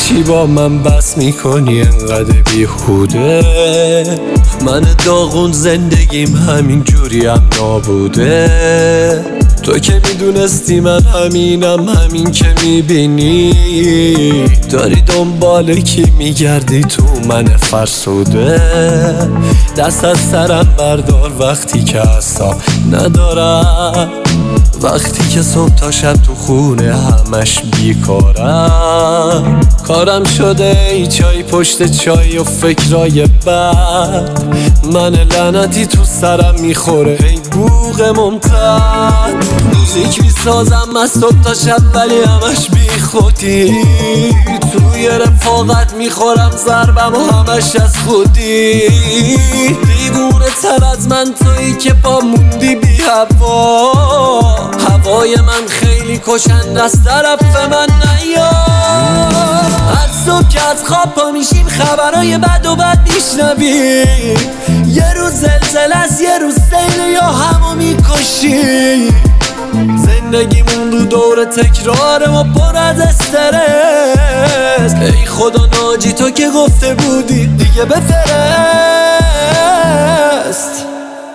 چی با من بس میکنی انقدر بیهوده؟ من داغون زندگیم همین جوری هم نابوده. تو که میدونستی من همینم، همین که میبینی داری دنبال کی میگردی تو من فرسوده. دست از سرم بردار وقتی که اصلا ندارم، وقتی که صبح تا شب تو خونه همش بیکارم. کارم شده ای چای پشت چای و فکرای بد، من لعنتی تو سرم میخوره ای بوق ممتد. موزیک میسازم از صبح تا شب ولی همش بی خودی، توی رفاقت میخورم ضربم و همش از خودی. دیوونه تر از من تویی که با موندی بی هوا، هوای من خیلی کشنده از طرف من نیا. هر صبح که از خواب پا میشیم خبرای بد و بد میشنوی، یه روز زلزله است یه روز سیل یا همو میکشی. زندگیمون رو دور تکراره و پر از استرس، ای خدا ناجی تو که گفته بودی دیگه بفرست.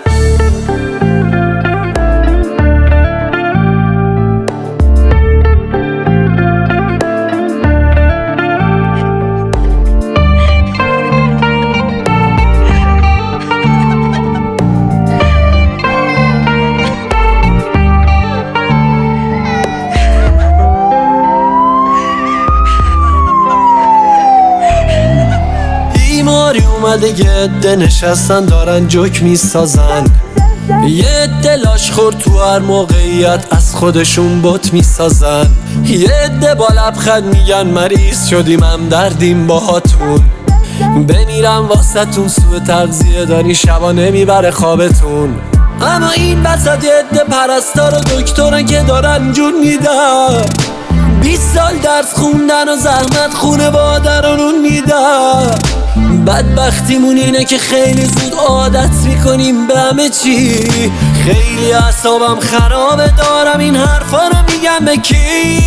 اومده یه عده نشستن دارن جوک میسازن، یه عده لاش خورد تو هر موقعیت از خودشون بت میسازن، یه عده با لبخند میگن مریض شدیم هم دردیم باهاتون. بمیرم واسهتون سوء تغذیه داری شبا نمیبره خوابتون. اما این وسط یه عده پرستار و دکترن که دارن جون میدن، 20 سال درس خوندن و زحمت خونواده رو نون میدن. بدبختیمون اینه که خیلی زود عادت میکنیم به همه چی. خیلی اعصابم خرابه دارم این حرفا رو میگم به کی؟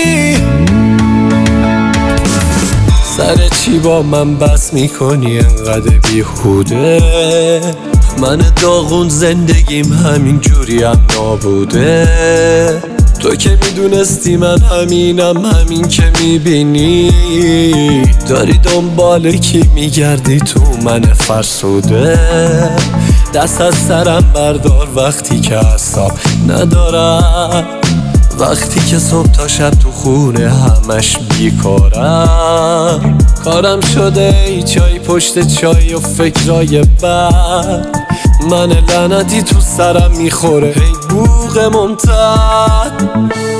سر چی با من بس میکنی انقدر بیهوده؟ من داغون زندگیم همین جوری هم نابوده. تو که میدونستی من همینم، همین که میبینی داری دنبال کی میگردی تو من فرسوده. دست از سرم بردار وقتی که اصلا ندارم، وقتی که صبح تا شب تو خونه همش بیکارم. کارم شده ای چای پشت چای و فکرای بد، من لعنتی تو سرم میخوره ای بوق ممتد.